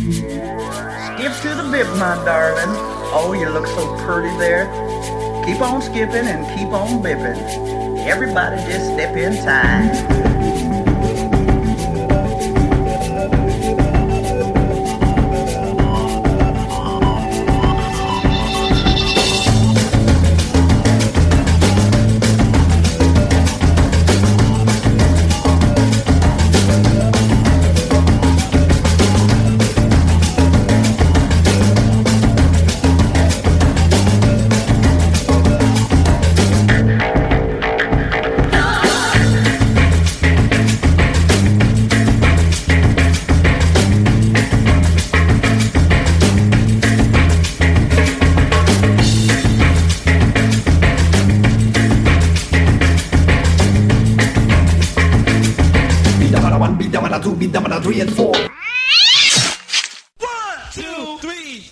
Skip to the bip, my darling. Oh, you look so pretty there. Keep on skipping and keep on bipping. Everybody just step in time. Beat them on a 3 and 4. 1, 2, 3.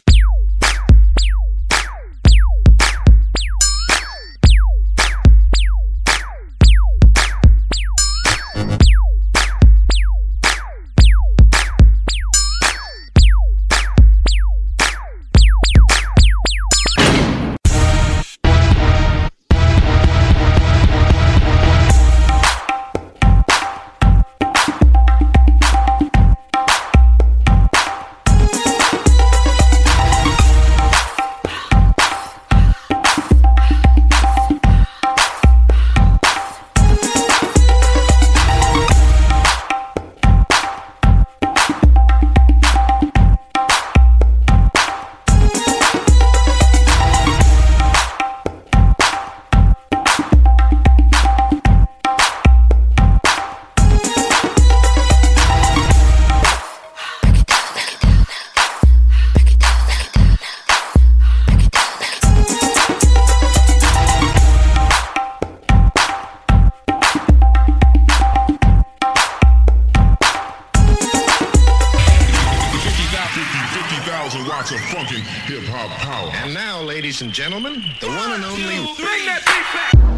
Watts of funkin' hip-hop power. And now, ladies and gentlemen, the one and only... Bring that beat back!